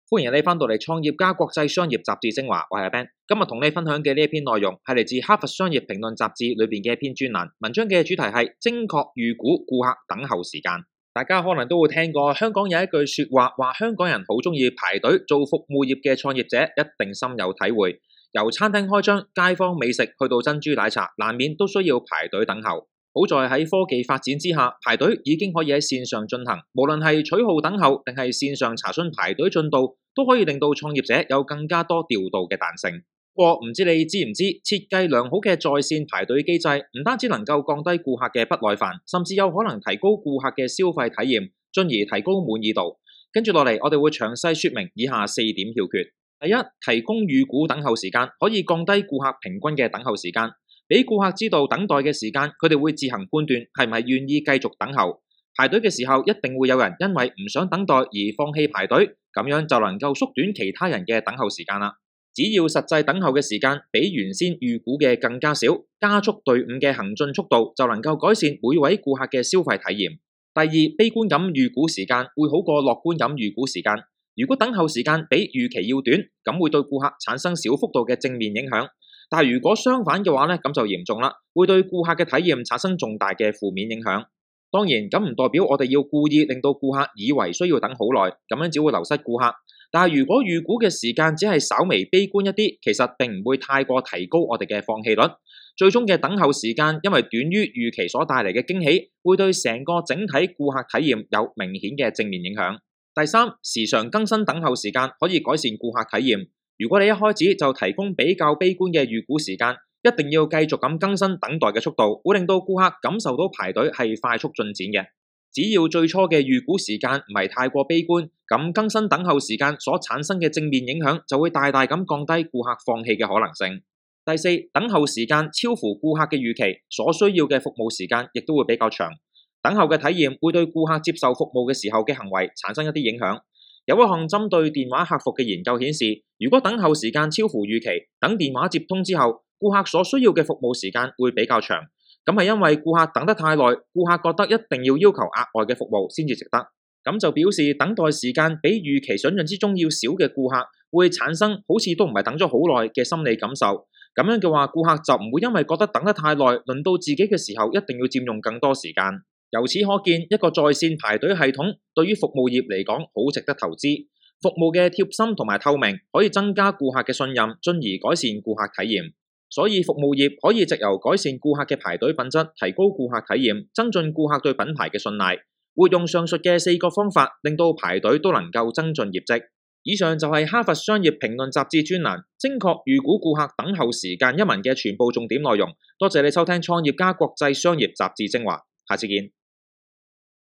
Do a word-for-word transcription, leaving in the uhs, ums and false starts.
歡迎你翻到嚟創業家國際商業雜誌精華，我係阿 Ben。今日同你分享嘅呢一篇內容係嚟自《哈佛商業評論雜誌》裏邊嘅一篇專欄，文章嘅主題係精確預估顧客等候時間。大家可能都會聽過，香港有一句說話，話香港人好中意排隊，做服務業嘅創業者一定深有體會。由餐廳開張、街坊美食去到珍珠奶茶，難免都需要排隊等候。好在喺科技發展之下，排隊已經可以喺線上進行，無論係取號等候定係線上查詢排隊進度，都可以令到創業者有更加多調度嘅彈性。不過唔知你知唔知，設計良好嘅在線排隊機制，唔單止能夠降低顧客嘅不耐煩，甚至有可能提高顧客嘅消費體驗，進而提高滿意度。跟住落嚟，我哋會詳細說明以下四點要訣。第一，提供預估等候時間，可以降低顧客平均嘅等候時間。俾顧客知道等待嘅時間，佢哋會自行判斷係唔係願意繼續等候。排隊嘅時候，一定會有人因為唔想等待而放棄排隊，咁樣就能夠縮短其他人嘅等候時間啦。只要實際等候嘅時間比原先預估嘅更加少，加速隊伍嘅行進速度，就能夠改善每位顧客嘅消費體驗。第二，悲觀咁預估時間會好過樂觀咁預估時間。如果等候時間比預期要短，咁會對顧客產生小幅度嘅正面影響。但係如果相反嘅話咧，咁就嚴重啦，會對顧客嘅體驗產生重大嘅負面影響。當然，咁唔代表我哋要故意令到顧客以為需要等好耐，咁樣只會流失顧客。但係如果預估嘅時間只係稍微悲觀一啲，其實並唔會太過提高我哋嘅放棄率。最終嘅等候時間因為短於預期所帶嚟嘅驚喜，會對成個整體顧客體驗有明顯嘅正面影響。第三，時常更新等候時間可以改善顧客體驗。如果你一開始就提供比較悲觀嘅預估時間，一定要繼續咁更新等待嘅速度，會令到顧客感受到排隊係快速進展嘅。只要最初嘅預估時間唔係太過悲觀，咁更新等候時間所產生嘅正面影響就會大大咁降低顧客放棄嘅可能性。第四，等候時間超乎顧客嘅預期，所需要嘅服務時間亦都會比較長。等候嘅體驗會對顧客接受服務嘅時候嘅行為產生一啲影響。有一項針對電話客服嘅研究顯示，如果等候時間超乎預期，等電話接通之後，顧客所需要嘅服務時間會比較長。咁係因為顧客等得太耐，顧客覺得一定要要求額外嘅服務先至值得。咁就表示等待時間比預期想象之中要少嘅顧客，會產生好似都唔係等咗好耐嘅心理感受。咁樣嘅話，顧客就唔會因為覺得等得太耐，輪到自己嘅時候一定要佔用更多時間。由此可見，一個在線排隊系統對於服務業嚟講好值得投資。服務嘅貼心同埋透明可以增加顧客嘅信任，進而改善顧客體驗。所以服務業可以藉由改善顧客嘅排隊品質，提高顧客體驗，增進顧客對品牌嘅信賴。活用上述嘅四個方法，令到排隊都能夠增進業績。以上就係哈佛商業評論雜誌專欄精確預估顧客等候時間一文嘅全部重點內容。多謝你收聽創業家國際商業雜誌精華，下次見。